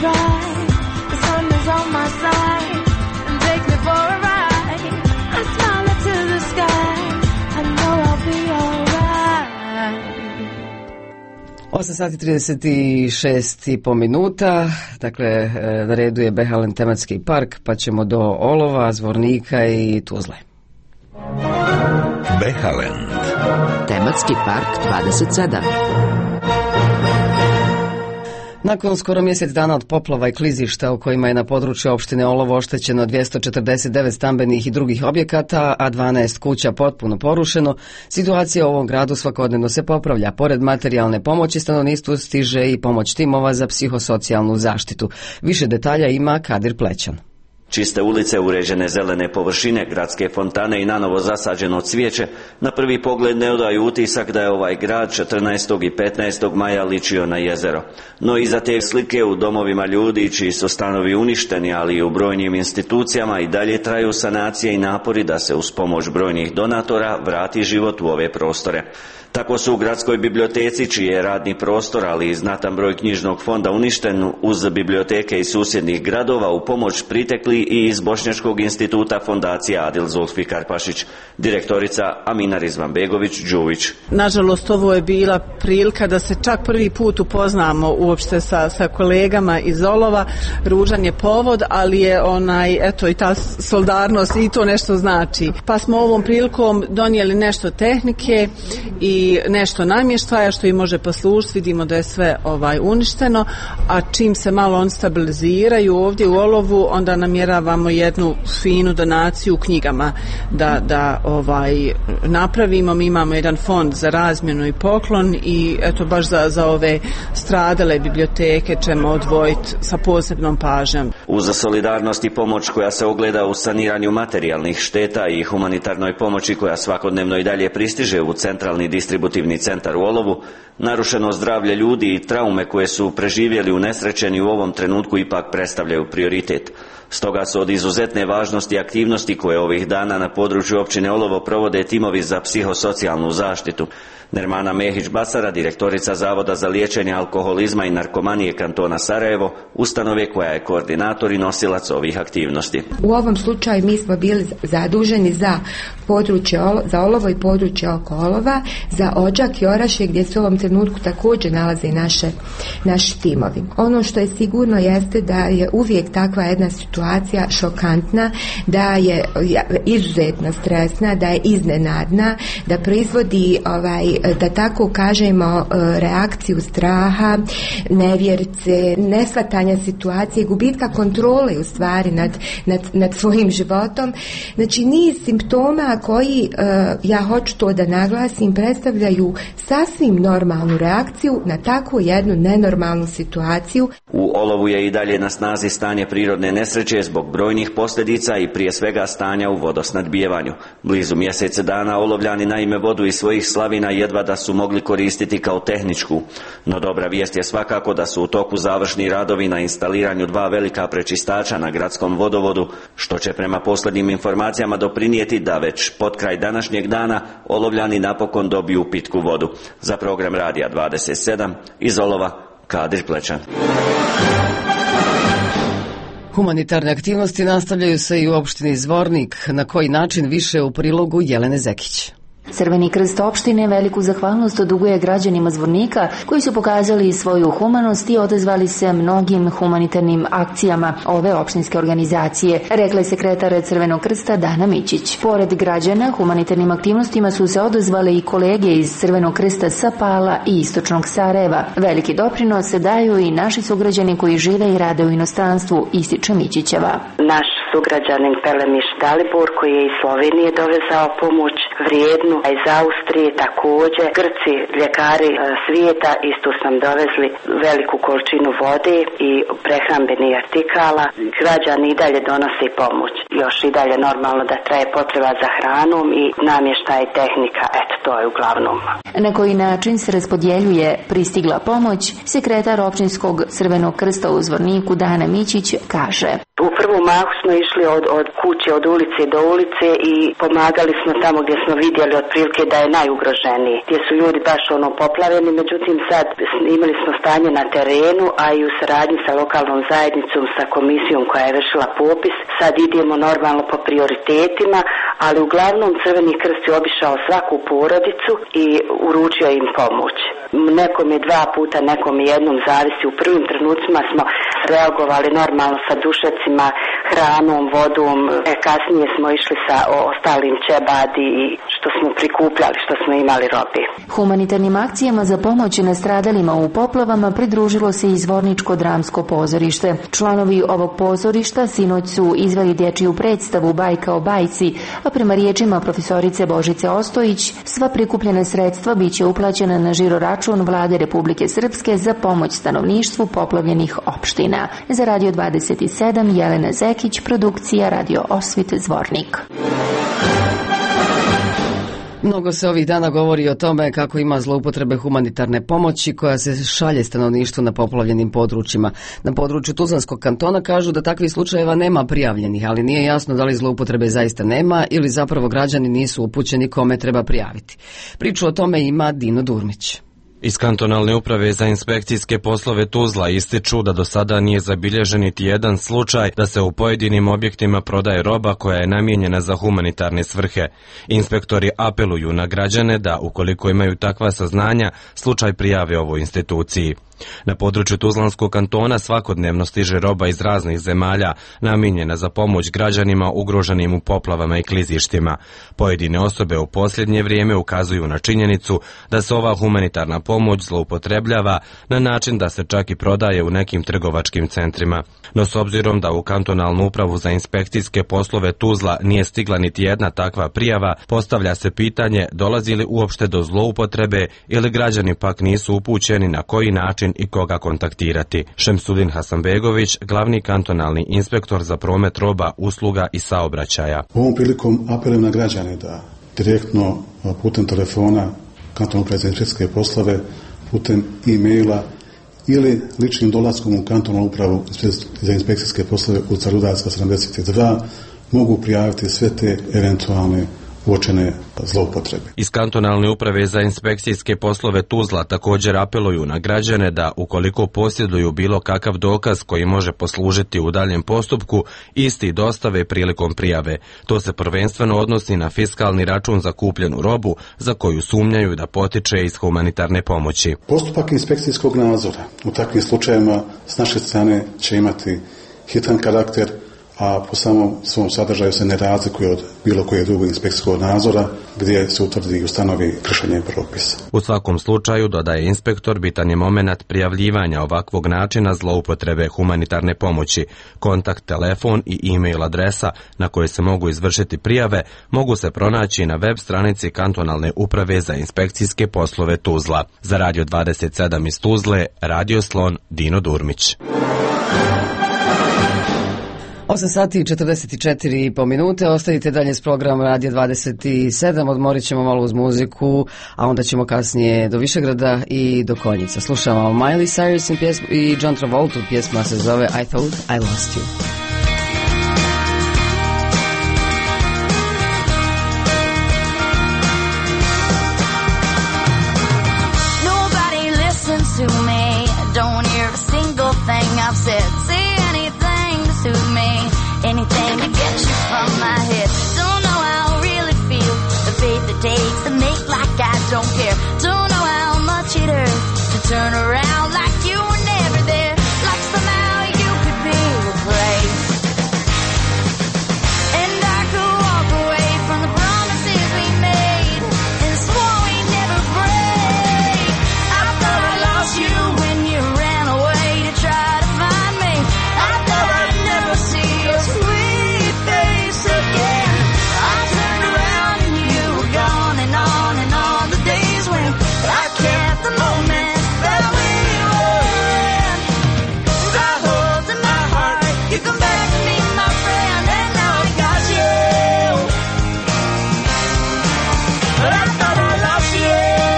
alright. The sun is on my side and take me for a ride. I smile into the sky. I know I'll be alright. osam sati trideset šest i po minuta, dakle na redu je Behalen tematski park, pa ćemo do Olova, Zvornika i Tuzle. Behalen. Tematski park dvadeset sedam. Nakon skoro mjesec dana od poplava i klizišta u kojima je na području opštine Olovo oštećeno dvjesto četrdeset devet stambenih i drugih objekata, a dvanaest kuća potpuno porušeno, situacija u ovom gradu svakodnevno se popravlja. Pored materijalne pomoći stanovništvu stiže i pomoć timova za psihosocijalnu zaštitu. Više detalja ima Kadir Plećan. Čiste ulice, uređene zelene površine, gradske fontane i nanovo zasađeno cvijeće na prvi pogled ne odaju utisak da je ovaj grad četrnaestog i petnaestog maja ličio na jezero. No iza te slike u domovima ljudi čiji su stanovi uništeni, ali i u brojnim institucijama i dalje traju sanacije i napori da se uz pomoć brojnih donatora vrati život u ove prostore. Tako su u gradskoj biblioteci, čiji je radni prostor, ali i znatan broj knjižnog fonda uništen, uz biblioteke i susjednih gradova u pomoć pritekli i iz Bošnjačkog instituta fondacija Adil Zulfikar Pašić, direktorica Amina Rizvanbegović-Đuvić. Nažalost, ovo je bila prilika da se čak prvi put upoznamo uopšte sa, sa kolegama iz Olova. Ružan je povod, ali je onaj, eto i ta solidarnost i to nešto znači. Pa smo ovom prilikom donijeli nešto tehnike i nešto namještaja što im može poslužiti. Vidimo da je sve ovaj uništeno, a čim se malo on stabiliziraju ovdje u Olovu, onda namjeravamo jednu finu donaciju u knjigama da, da ovaj napravimo. Mi imamo jedan fond za razmjenu i poklon i eto baš za, za ove stradale biblioteke ćemo odvojiti sa posebnom pažnjom. Uz solidarnost i pomoć koja se ogleda u saniranju materijalnih šteta i humanitarnoj pomoći koja svakodnevno i dalje pristiže u centralni distributivni centar u Olovu, narušeno zdravlje ljudi i traume koje su preživjeli unesrećeni u ovom trenutku ipak predstavljaju prioritet. Stoga su od izuzetne važnosti aktivnosti koje ovih dana na području općine Olovo provode timovi za psihosocijalnu zaštitu. Nermana Mehić-Basara, direktorica Zavoda za liječenje alkoholizma i narkomanije kantona Sarajevo, ustanove koja je koordinator i nosilac ovih aktivnosti. U ovom slučaju mi smo bili zaduženi za područje za Olovo i područje oko Olova, za Odžak i Orašje gdje se u ovom trenutku također nalaze i naše, naši timovi. Ono što je sigurno jeste da je uvijek takva jedna situacija šokantna, da je izuzetno stresna, da je iznenadna, da proizvodi ovaj da tako kažemo reakciju straha, nevjerice, neshvatanja situacije, gubitka kontrole u stvari nad, nad, nad svojim životom. Znači niz simptoma koji, ja hoću to da naglasim, predstavljaju sasvim normalnu reakciju na takvu jednu nenormalnu situaciju. U Olovu je i dalje na snazi stanje prirodne nesreće zbog brojnih posljedica i prije svega stanja u vodosnadbijevanju. Blizu mjesec dana Olovljani naime vodu iz svojih slavina jedva da su mogli koristiti kao tehničku. No dobra vijest je svakako da su u toku završni radovi na instaliranju dva velika prečistača na gradskom vodovodu, što će prema posljednjim informacijama doprinijeti da već pod kraj današnjeg dana Olovljani napokon dobiju pitku vodu. Za program Radija dvadeset sedam iz Olova, Kadir Plećan. Humanitarne aktivnosti nastavljaju se i u opštini Zvornik. Na koji način više u prilogu Jelene Zekić. Crveni krst opštine veliku zahvalnost duguje građanima Zvornika koji su pokazali svoju humanost i odazvali se mnogim humanitarnim akcijama ove opštinske organizacije, rekla je sekretar Crvenog krsta Dana Mićić. Pored građana, humanitarnim aktivnostima su se odazvale i kolege iz Crvenog krsta sa Pala i Istočnog Sarajeva. Veliki doprinos se daju i naši sugrađani koji žive i rade u inostranstvu, ističe Mićićeva. Naš sugrađanin Pelemiš Dalibor koji je iz Slovenije dovezao pomoć vrijednu, a iz Austrije također. Grci, ljekari svijeta isto su nam dovezli veliku količinu vode i prehrambenih artikala. Građani i dalje donose pomoć. Još i dalje normalno da traje potreba za hranom i namještaj i tehnika. Eto, to je uglavnom. Na koji način se raspodjeljuje pristigla pomoć, sekretar općinskog Crvenog krsta u Zvorniku Dana Mićić kaže. U prvom mahu smo išli od, od kuće, od ulice do ulice i pomagali smo tamo gdje smo vidjeli otprilike da je najugroženiji, gdje su ljudi baš ono poplavljeni, međutim sad imali smo stanje na terenu, a i u saradnji sa lokalnom zajednicom, sa komisijom koja je vršila popis, sad idemo normalno po prioritetima, ali uglavnom Crveni krst je obišao svaku porodicu i uručio im pomoć. Nekom je dva puta, nekom je jednom, zavisi. U prvim trenucima smo reagovali normalno sa dušecima, hranom, vodom, e, kasnije smo išli sa ostalim ćebadi i što smo prikupljali, što smo imali robi. Humanitarnim akcijama za pomoć nastradalima u poplavama pridružilo se i Zvorničko dramsko pozorište. Članovi ovog pozorišta sinoć su izveli dječju predstavu Bajka o bajci, a prema riječima profesorice Božice Ostojić, sva prikupljena sredstva biće uplaćena na žiro račun Vlade Republike Srpske za pomoć stanovništvu poplavljenih opština. Za Radio dvadeset sedam Jelena Zekić, produkcija Radio Osvit Zvornik. Mnogo se ovih dana govori o tome kako ima zloupotrebe humanitarne pomoći koja se šalje stanovništvu na poplavljenim područjima. Na području Tuzlanskog kantona kažu da takvih slučajeva nema prijavljenih, ali nije jasno da li zloupotrebe zaista nema ili zapravo građani nisu upućeni kome treba prijaviti. Priču o tome ima Dino Durmić. Iz kantonalne uprave za inspekcijske poslove Tuzla ističu da do sada nije zabilježen niti jedan slučaj da se u pojedinim objektima prodaje roba koja je namijenjena za humanitarne svrhe. Inspektori apeluju na građane da, ukoliko imaju takva saznanja, slučaj prijave ovoj instituciji. Na području Tuzlanskog kantona svakodnevno stiže roba iz raznih zemalja namijenjena za pomoć građanima ugroženim u poplavama i klizištima. Pojedine osobe u posljednje vrijeme ukazuju na činjenicu da se ova humanitarna pomoć zloupotrebljava na način da se čak i prodaje u nekim trgovačkim centrima. No s obzirom da u kantonalnu upravu za inspekcijske poslove Tuzla nije stigla niti jedna takva prijava, postavlja se pitanje dolazi li uopšte do zloupotrebe ili građani pak nisu upućeni na koji način i koga kontaktirati. Šemsudin Hasanbegović, glavni kantonalni inspektor za promet roba, usluga i saobraćaja. Ovom prilikom apelujem na građane da direktno putem telefona kantonalne uprave za inspekcijske poslove, putem e-maila ili ličnim dolaskom u kantonalnu upravu za inspekcijske poslove u Carudarska sedamdeset dva mogu prijaviti sve te eventualne uočene zloupotrebe. Iz kantonalne uprave za inspekcijske poslove Tuzla također apeluju na građane da ukoliko posjeduju bilo kakav dokaz koji može poslužiti u daljem postupku, isti dostave prilikom prijave. To se prvenstveno odnosi na fiskalni račun za kupljenu robu za koju sumnjaju da potiče iz humanitarne pomoći. Postupak inspekcijskog nadzora u takvim slučajevima s naše strane će imati hitan karakter, a po samom svom sadržaju se ne razlikuje od bilo koje drugog inspekcijskog nadzora gdje se utvrdi i ustanovi kršenje propisa. U svakom slučaju, dodaje inspektor, bitan je moment prijavljivanja ovakvog načina zloupotrebe humanitarne pomoći. Kontakt, telefon i e-mail adresa na koje se mogu izvršiti prijave mogu se pronaći na web stranici kantonalne uprave za inspekcijske poslove Tuzla. Za Radio dvadeset sedam iz Tuzle, Radio Slon, Dino Durmić. osam sati i četrdeset četiri i po minute, ostavite dalje s programom Radio dvadeset sedam, odmorit ćemo malo uz muziku, a onda ćemo kasnije do Višegrada i do Konjica. Slušamo Miley Cyrus i, pjesmu, i John Travolta, pjesma se zove I Thought I Lost You. Nobody listens to me, don't hear a single thing I've said, say anything to suit me. Anything to get you from my head. Don't know how I really feel. The faith it takes to make like I don't care. Don't know how much it hurts to turn around like you were never there. Like somehow you could be replaced. And I could walk away from the promises we made and swore we'd never break. I thought I lost you when you ran away to try to find me. I thought I'd never see your sweet face again. I turned around and you were gone, and on and on the days went. I kept the moments that we were in. I hold in my heart, you come back to me, my friend, and now I got you. But I thought I lost you.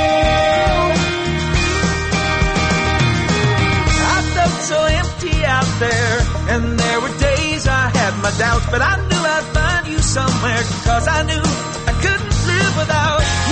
I felt so empty out there, and there were days I had my doubts, but I knew I'd find you somewhere, cause I knew I couldn't live without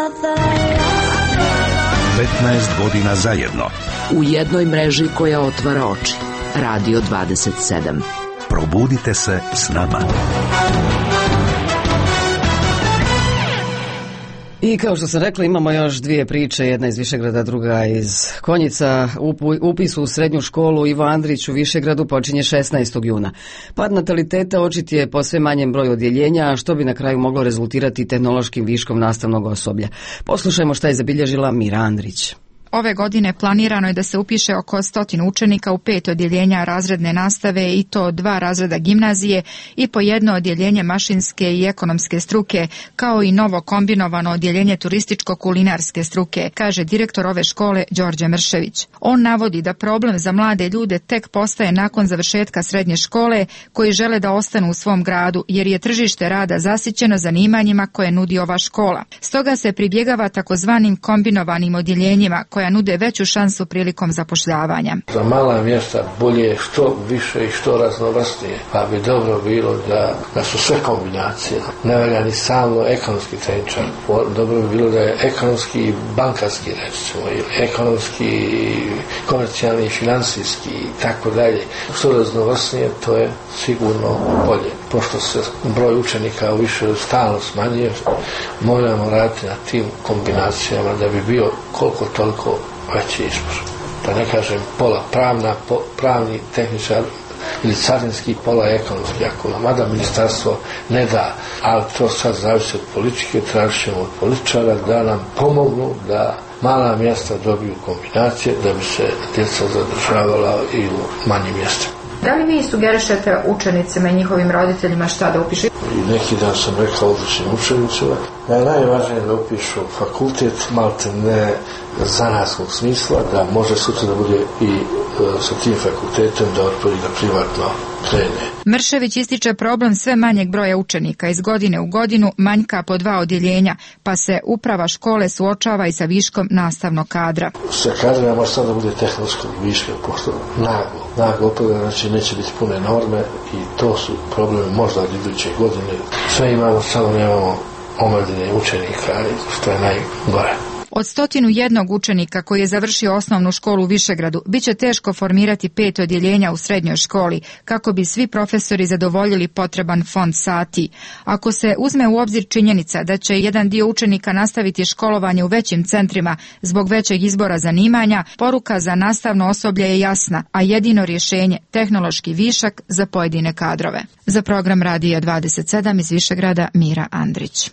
petnaest godina zajedno. U jednoj mreži koja otvara oči. Radio dvadeset sedam. Probudite se s nama. I kao što sam rekla, imamo još dvije priče, jedna iz Višegrada, druga iz Konjica. Upis u srednju školu Ivo Andrić u Višegradu počinje šesnaestog juna. Pad nataliteta očit je po sve manjem broju odjeljenja, što bi na kraju moglo rezultirati tehnološkim viškom nastavnog osoblja. Poslušajmo šta je zabilježila Mira Andrić. Ove godine planirano je da se upiše oko stotinu učenika u pet odjeljenja razredne nastave i to dva razreda gimnazije i po jedno odjeljenje mašinske i ekonomske struke, kao i novo kombinovano odjeljenje turističko-kulinarske struke, kaže direktor ove škole Đorđe Mršević. On navodi da problem za mlade ljude tek postaje nakon završetka srednje škole koji žele da ostanu u svom gradu jer je tržište rada zasićeno zanimanjima koje nudi ova škola. Stoga se pribjegava takozvanim kombinovanim odjeljenjima koja nude veću šansu prilikom zapošljavanja. Za mala mjesta bolje je što više i što raznovrsnije, pa bi dobro bilo da, da su sve kombinacije. Ne valja ni samo ekonomski tehničar, dobro bi bilo da je ekonomski i bankarski, recimo, ili ekonomski, komercijalni i financijski i tako dalje. Što raznovrsnije, to je sigurno bolje. Pošto se broj učenika u više stalno smanjuje, moramo raditi na tim kombinacijama da bi bio koliko toliko veći izbor. Da ne kažem pola pravna, po, pravni tehničar ili carinski, pola ekonomski, ako mada ministarstvo ne da, ali to sad zavisi od politike, tražit ćemo od političara da nam pomognu da mala mjesta dobiju kombinacije da bi se djeca zadržavala i u manjim mjestima. Da li vi sugerišete učenicima i njihovim roditeljima šta da upišu? I neki dan sam rekao odličnim učenicima da je najvažnije da upišu fakultet, malte ne zanatskog smisla, da može sutra da bude i e, sa tim fakultetom da otpori da privatno krene. Mršević ističe problem sve manjeg broja učenika. Iz godine u godinu manjka po dva odjeljenja, pa se uprava škole suočava i sa viškom nastavnog kadra. Sa kadrima može sad da bude tehnološkog viška, pošto naglo, naglo opada, znači neće biti pune norme i to su problemi možda od iduće godine. Sve imamo, samo nemamo omladine učenika, što je najgore. Od stotinu jednog učenika koji je završio osnovnu školu u Višegradu, bit će teško formirati pet odjeljenja u srednjoj školi, kako bi svi profesori zadovoljili potreban fond sati. Ako se uzme u obzir činjenica da će jedan dio učenika nastaviti školovanje u većim centrima zbog većeg izbora zanimanja, poruka za nastavno osoblje je jasna, a jedino rješenje tehnološki višak za pojedine kadrove. Za program Radija dvadeset sedam iz Višegrada, Mira Andrić.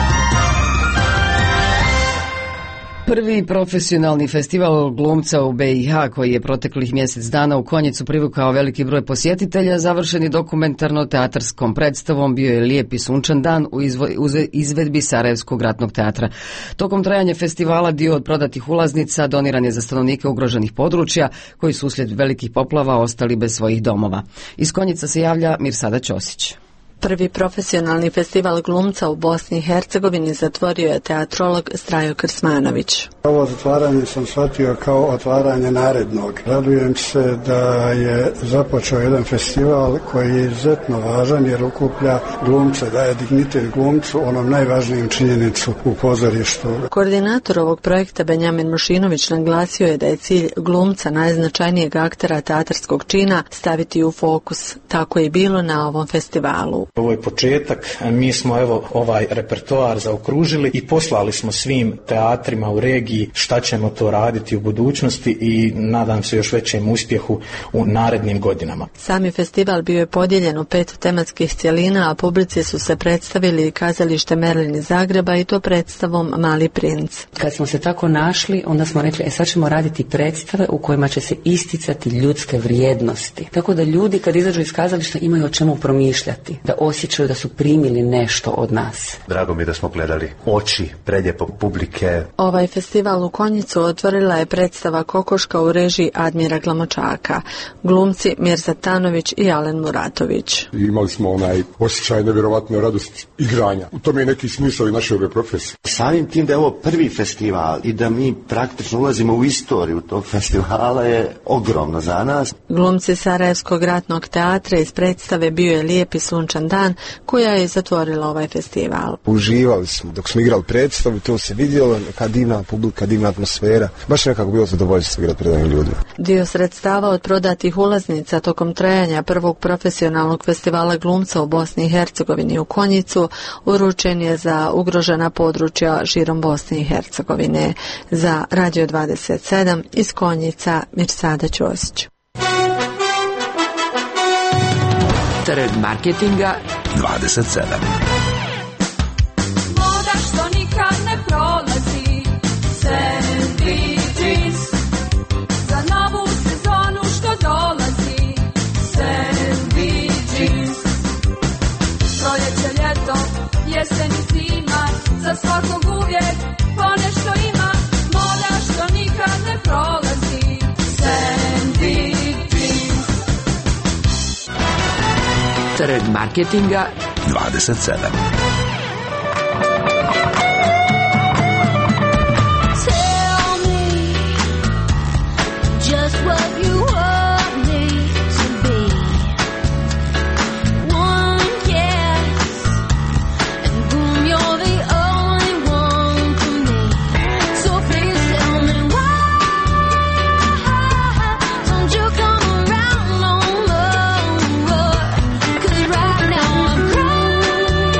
Prvi profesionalni festival glumca u B i H koji je proteklih mjesec dana u Konjicu privukao veliki broj posjetitelja, završeni dokumentarno-teatarskom predstavom bio je Lijep i sunčan dan u izvedbi Sarajevskog ratnog teatra. Tokom trajanja festivala dio od prodatih ulaznica doniran je za stanovnike ugroženih područja koji su uslijed velikih poplava ostali bez svojih domova. Iz Konjica se javlja Mirsada Ćosić. Prvi profesionalni festival glumca u Bosni i Hercegovini zatvorio je teatrolog Strajo Krsmanović. Ovo zatvaranje sam shvatio kao otvaranje narednog. Radujem se da je započeo jedan festival koji je izuzetno važan jer okuplja glumce, daje dignitet glumcu, onom najvažnijim činjenicu u pozorištu. Koordinator ovog projekta Benjamin Mušinović naglasio je da je cilj glumca, najznačajnijeg aktera teatarskog čina, staviti u fokus. Tako je bilo na ovom festivalu. Ovo je početak, mi smo evo ovaj repertoar zaokružili i poslali smo svim teatrima u regiji šta ćemo to raditi u budućnosti i nadam se još većem uspjehu u narednim godinama. Sami festival bio je podijeljen u pet tematskih cjelina, a publici su se predstavili kazalište Merlin iz Zagreba i to predstavom Mali princ. Kad smo se tako našli, onda smo rekli, e sad ćemo raditi predstave u kojima će se isticati ljudske vrijednosti. Tako da ljudi kad izađu iz kazališta imaju o čemu promišljati, da osjećaju da su primili nešto od nas. Drago mi je da smo gledali oči predlijepo publike. Ovaj festival u Konjicu otvorila je predstava Kokoška u režiji Admira Glamočaka. Glumci Mirza Tanović i Alen Muratović. Imali smo onaj osjećaj nevjerovatne radosti igranja. U tome je neki smisao i naše ove profesije. Samim tim da je ovo prvi festival i da mi praktično ulazimo u istoriju tog festivala je ogromno za nas. Glumci Sarajevskog ratnog teatra iz predstave Bio je lijep i sunčan dan dan koja je zatvorila ovaj festival. Uživali smo dok smo igrali predstavu, to se vidjelo, neka divna publika, divna atmosfera. Baš nekako bilo zadovoljstvo igrati pred ovim ljudima. Dio sredstava od prodatih ulaznica tokom trajanja prvog profesionalnog festivala glumca u Bosni i Hercegovini u Konjicu uručen je za ugrožena područja širom Bosne i Hercegovine. Za Radio dvadeset sedam iz Konjica Mirsada Ćosić. Trg marketinga dvadeset sedam. Moda što nikad ne prolazi, Sandy jeans. Za novu sezonu što dolazi, Sandy jeans. Proljeće, ljeto, jesen i zima, za svakog uvijek ponešto ima. Moda što nikad ne prolazi, Sandy jeans. Trg marketinga dvadeset sedam. Tell me just what you want me to be. One guess, and boom, you're the only one for me. So please tell me why don't you come around no more? 'Cause right now I'm crying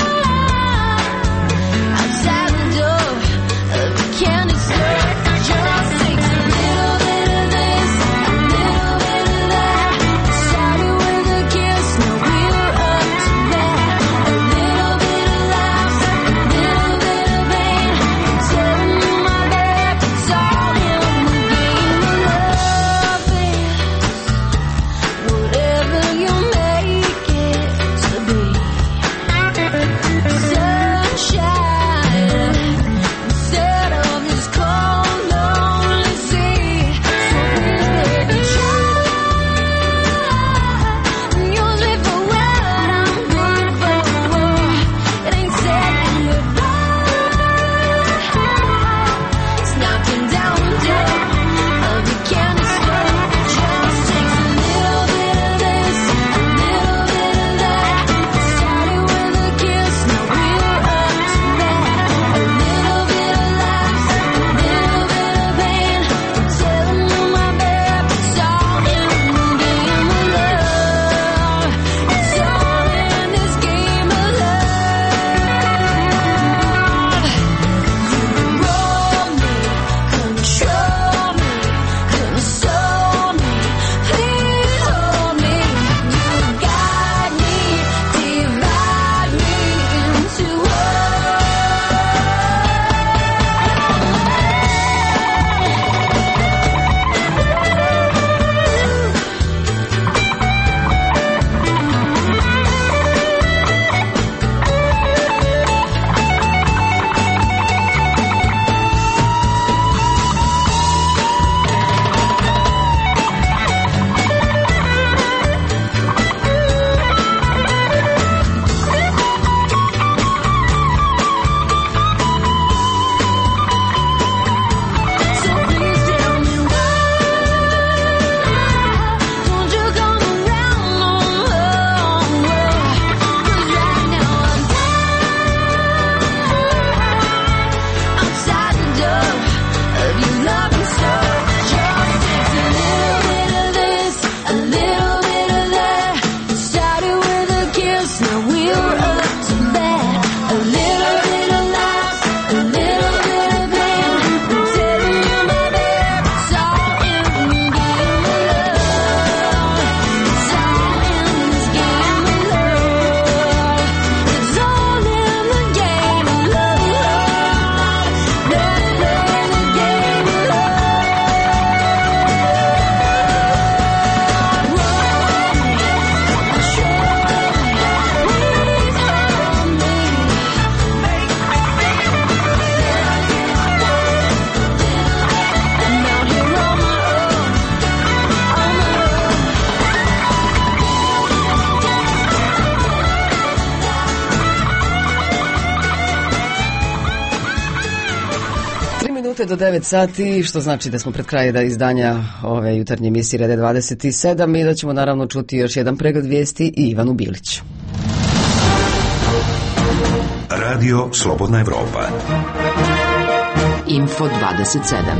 outside the door of the candy store. Just takes a little bit of this, a little bit of that. Started with a kiss, now we're up to bat. A little bit of laughs, a little bit of pain. I'm telling you, my babe, it's all in the game of love is whatever you make it to be. Sunshine instead of this cold, lonely sea. So please, baby, try and use me for what I'm good for. It ain't saying goodbye. It's knocking down the door of the candy store. Just takes a little bit of this, a little bit of that. Started with a kiss, now we're up to bat. A little bit of laughs, a little bit of pain. I'm telling you, my babe, it's all in the game of love. It's all in this game of love. You roll me, control me, console me, please hold me. You guide me, divide me into So please tell me why don't you come around no more? 'Cause right now I'm outside the door of your loving store. Just takes a little bit of this, a little bit of that. Started with a kiss, now we're up to bat. A little bit of laughs, a little bit of pain. I'm telling you, my babe, it's all in the game of love. It's all in this game of love. It's all in the game of love. Let's play the game of Tri minute do devet sati, što znači da smo pred kraj da izdanja ove jutarnje emisije Rede dvadeset sedam i da ćemo naravno čuti još jedan pregled vijesti i Ivanu Biliću. Radio Slobodna Evropa. Info dvadeset sedam.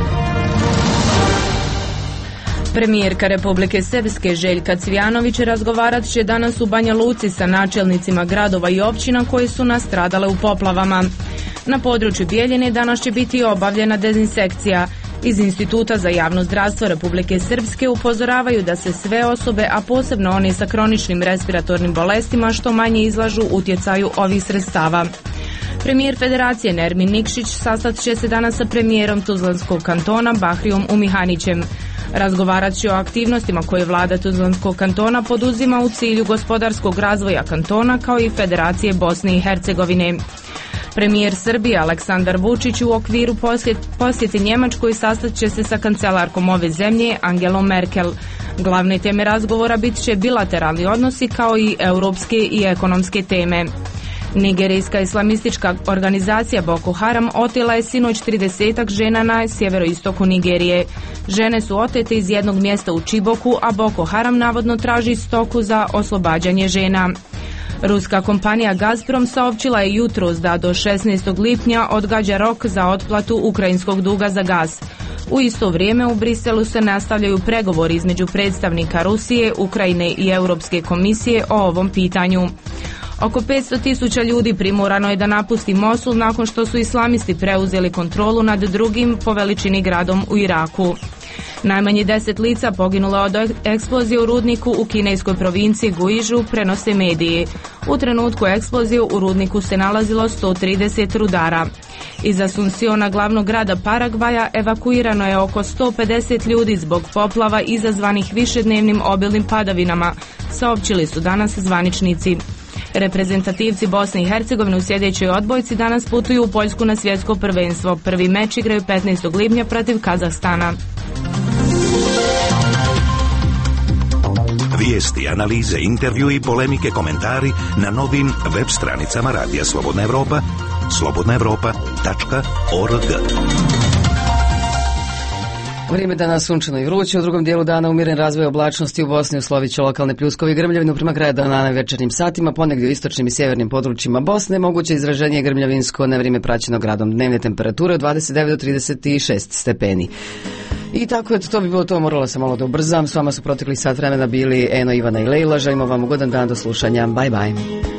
Premijerka Republike Srpske Željka Cvijanović razgovarat će danas u Banja Luci sa načelnicima gradova i općina koje su nastradale u poplavama. Na području Bijeljine danas će biti obavljena dezinsekcija. Iz Instituta za javno zdravstvo Republike Srpske upozoravaju da se sve osobe, a posebno one sa kroničnim respiratornim bolestima, što manje izlažu utjecaju ovih sredstava. Premijer Federacije Nermin Nikšić sastat će se danas sa premijerom Tuzlanskog kantona Bahrijom Umihanićem. Razgovarat će o aktivnostima koje vlada Tuzlanskog kantona poduzima u cilju gospodarskog razvoja kantona kao i Federacije Bosne i Hercegovine. Premijer Srbije Aleksandar Vučić u okviru posjet, posjeti Njemačkoj sastat će se sa kancelarkom ove zemlje Angelom Merkel. Glavne teme razgovora bit će bilateralni odnosi kao i europske i ekonomske teme. Nigerijska islamistička organizacija Boko Haram otela je sinoć tridesetak žena na sjeveroistoku Nigerije. Žene su otete iz jednog mjesta u Čiboku, a Boko Haram navodno traži stoku za oslobađanje žena. Ruska kompanija Gazprom saopćila je jutros da do šesnaestog lipnja odgađa rok za otplatu ukrajinskog duga za gaz. U isto vrijeme u Briselu se nastavljaju pregovori između predstavnika Rusije, Ukrajine i Europske komisije o ovom pitanju. Oko petsto tisuća ljudi primorano je da napusti Mosul nakon što su islamisti preuzeli kontrolu nad drugim po veličini gradom u Iraku. Najmanje deset lica poginulo od eksplozije u rudniku u kineskoj provinciji Guižu, prenose mediji. U trenutku eksplozije u rudniku se nalazilo sto trideset rudara. Iz Asunciona, glavnog grada Paragvaja, evakuirano je oko sto pedeset ljudi zbog poplava izazvanih višednevnim obilnim padavinama, saopćili su danas zvaničnici. Reprezentativci Bosne i Hercegovine u sljedećoj odbojci danas putuju u Poljsku na svjetsko prvenstvo. Prvi meč igraju petnaestog lipnja protiv Kazahstana. Vijesti, analize, intervju i polemike, komentari na novim web stranicama Radija Slobodna Evropa, slobodna evropa tačka org. Vrijeme danas sunčano i vruće, u drugom dijelu dana umiren razvoj oblačnosti u Bosni, uslovit će lokalne pljuskovi i grmljavinu prema kraju dana na večernjim satima, ponegdje u istočnim i sjevernim područjima Bosne, moguće izraženje grmljavinsko na vrijeme praćeno gradom, dnevne temperature od dvadeset devet do trideset šest stepeni. I tako, eto, to bi bilo to, morala sam malo da ubrzam, s vama su proteklih sat vremena bili Eno, Ivana i Lejla, želimo vam ugodan dan, do slušanja, bye bye.